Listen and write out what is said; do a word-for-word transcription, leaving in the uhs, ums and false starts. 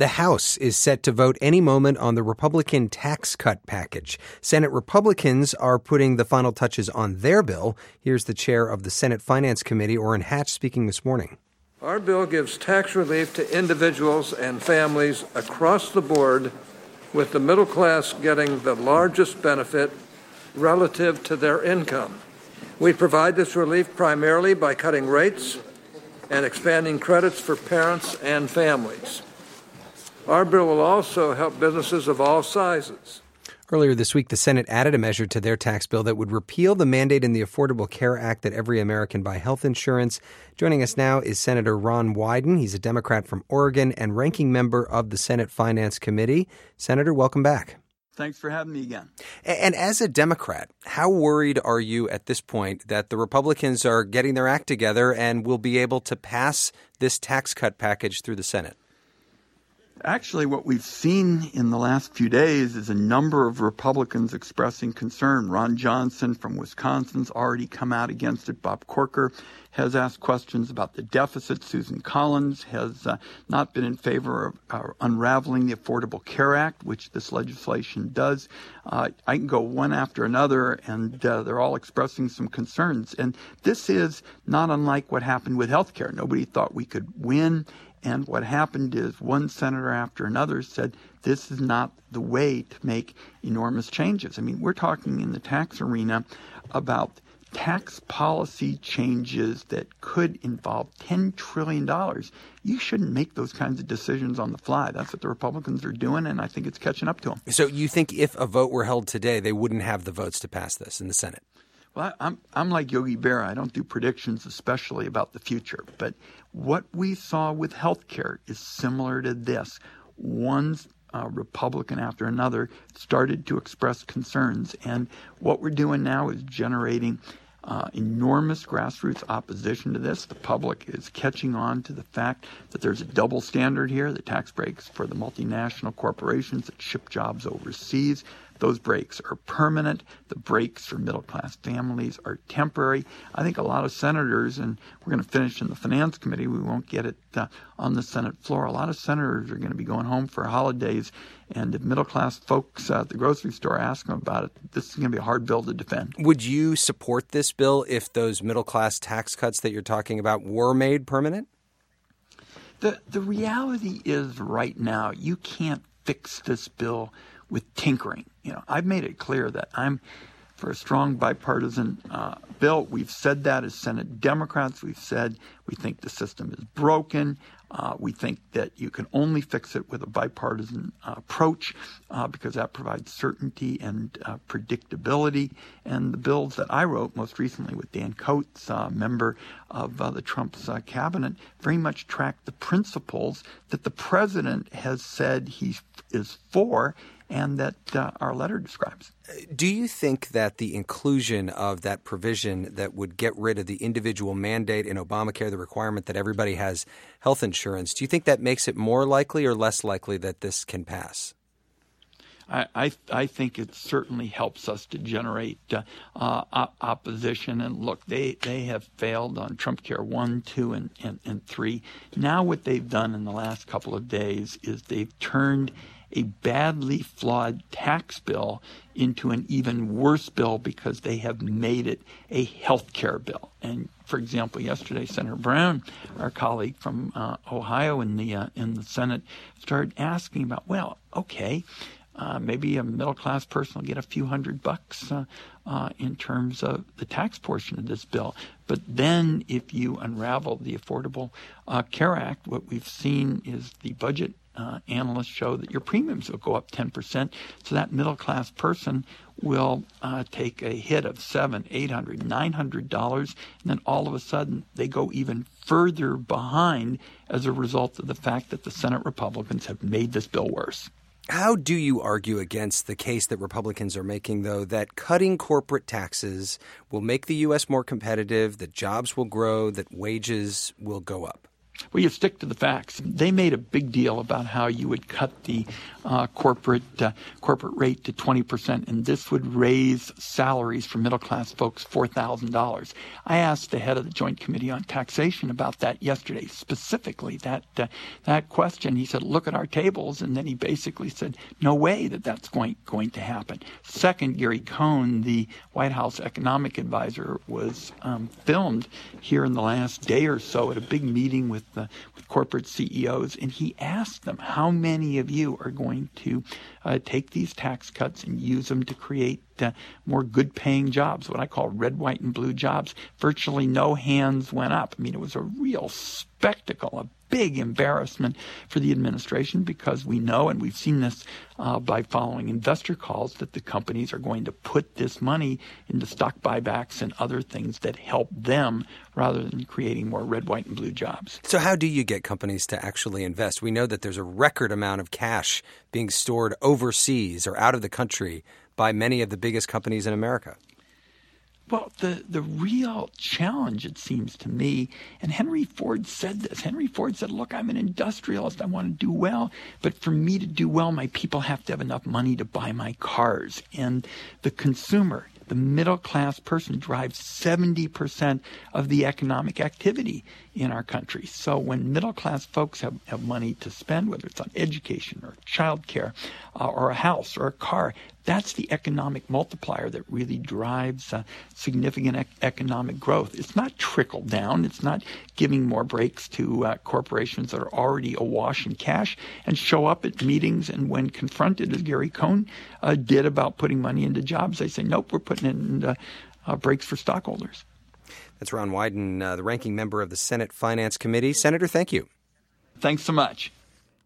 The House is set to vote any moment on the Republican tax cut package. Senate Republicans are putting the final touches on their bill. Here's the chair of the Senate Finance Committee, Orrin Hatch, speaking this morning. Our bill gives tax relief to individuals and families across the board, with the middle class getting the largest benefit relative to their income. We provide this relief primarily by cutting rates and expanding credits for parents and families. Our bill will also help businesses of all sizes. Earlier this week, the Senate added a measure to their tax bill that would repeal the mandate in the Affordable Care Act that every American buy health insurance. Joining us now is Senator Ron Wyden. He's a Democrat from Oregon and ranking member of the Senate Finance Committee. Senator, welcome back. Thanks for having me again. And as a Democrat, how worried are you at this point that the Republicans are getting their act together and will be able to pass this tax cut package through the Senate? Actually, what we've seen in the last few days is a number of Republicans expressing concern. Ron Johnson from Wisconsin's already come out against it. Bob Corker has asked questions about the deficit. Susan Collins has uh, not been in favor of uh, unraveling the Affordable Care Act, which this legislation does. Uh, I can go one after another, and uh, they're all expressing some concerns. And this is not unlike what happened with health care. Nobody thought we could win. And what happened is one senator after another said, this is not the way to make enormous changes. I mean, we're talking in the tax arena about tax policy changes that could involve ten trillion dollars. You shouldn't make those kinds of decisions on the fly. That's what the Republicans are doing, and I think it's catching up to them. So you think if a vote were held today, they wouldn't have the votes to pass this in the Senate? Well, I'm I'm like Yogi Berra. I don't do predictions, especially about the future. But what we saw with health care is similar to this. One uh, Republican after another started to express concerns. And what we're doing now is generating uh, enormous grassroots opposition to this. The public is catching on to the fact that there's a double standard here, the tax breaks for the multinational corporations that ship jobs overseas. Those breaks are permanent. The breaks for middle-class families are temporary. I think a lot of senators, and we're going to finish in the Finance Committee, we won't get it uh, on the Senate floor, a lot of senators are going to be going home for holidays, and if middle-class folks at the grocery store ask them about it, this is going to be a hard bill to defend. Would you support this bill if those middle-class tax cuts that you're talking about were made permanent? The, the reality is right now you can't fix this bill with tinkering. You know, I've made it clear that I'm for a strong bipartisan uh, bill. We've said that as Senate Democrats. We've said we think the system is broken. Uh, we think that you can only fix it with a bipartisan uh, approach uh, because that provides certainty and uh, predictability. And the bills that I wrote most recently with Dan Coates, uh, member of uh, the Trump's uh, cabinet, very much track the principles that the president has said he is for and that uh, our letter describes. Do you think that the inclusion of that provision that would get rid of the individual mandate in Obamacare, the requirement that everybody has health insurance, do you think that makes it more likely or less likely that this can pass? I, I, I think it certainly helps us to generate uh, uh, op- opposition. And look, they, they have failed on Trump Care one, two, and, and, and three. Now what they've done in the last couple of days is they've turned a badly flawed tax bill into an even worse bill because they have made it a health care bill. And for example, yesterday, Senator Brown, our colleague from uh, Ohio in the uh, in the Senate, started asking about, well, okay, uh, maybe a middle-class person will get a few hundred bucks uh, uh, in terms of the tax portion of this bill. But then if you unravel the Affordable uh, Care Act, what we've seen is the budget Uh, analysts show that your premiums will go up ten percent. So that middle-class person will uh, take a hit of seven, eight hundred, nine hundred dollars, and then all of a sudden they go even further behind as a result of the fact that the Senate Republicans have made this bill worse. How do you argue against the case that Republicans are making, though, that cutting corporate taxes will make the U S more competitive, that jobs will grow, that wages will go up? Well, you stick to the facts. They made a big deal about how you would cut the uh, corporate uh, corporate rate to twenty percent, and this would raise salaries for middle-class folks four thousand dollars. I asked the head of the Joint Committee on Taxation about that yesterday, specifically that uh, that question. He said, look at our tables, and then he basically said, no way that that's going, going to happen. Second, Gary Cohn, the White House economic advisor, was um, filmed here in the last day or so at a big meeting with uh, with corporate C E Os, and he asked them, how many of you are going to uh, take these tax cuts and use them to create uh, more good-paying jobs, what I call red, white, and blue jobs? Virtually no hands went up. I mean, it was a real spectacle, a big embarrassment for the administration, because we know, and we've seen this uh, by following investor calls, that the companies are going to put this money into stock buybacks and other things that help them rather than creating more red, white, and blue jobs. So how do you get companies to actually invest? We know that there's a record amount of cash being stored overseas or out of the country by many of the biggest companies in America. Well, the, the real challenge, it seems to me, and Henry Ford said this. Henry Ford said, look, I'm an industrialist. I want to do well. But for me to do well, my people have to have enough money to buy my cars. And the consumer, the middle-class person, drives seventy percent of the economic activity in our country. So when middle-class folks have, have money to spend, whether it's on education or childcare uh, or a house or a car, that's the economic multiplier that really drives uh, significant ec- economic growth. It's not trickle down. It's not giving more breaks to uh, corporations that are already awash in cash and show up at meetings, and when confronted, as Gary Cohn uh, did, about putting money into jobs, they say, nope, we're putting in uh, uh, breaks for stockholders. That's Ron Wyden, uh, the ranking member of the Senate Finance Committee. Senator, thank you. Thanks so much.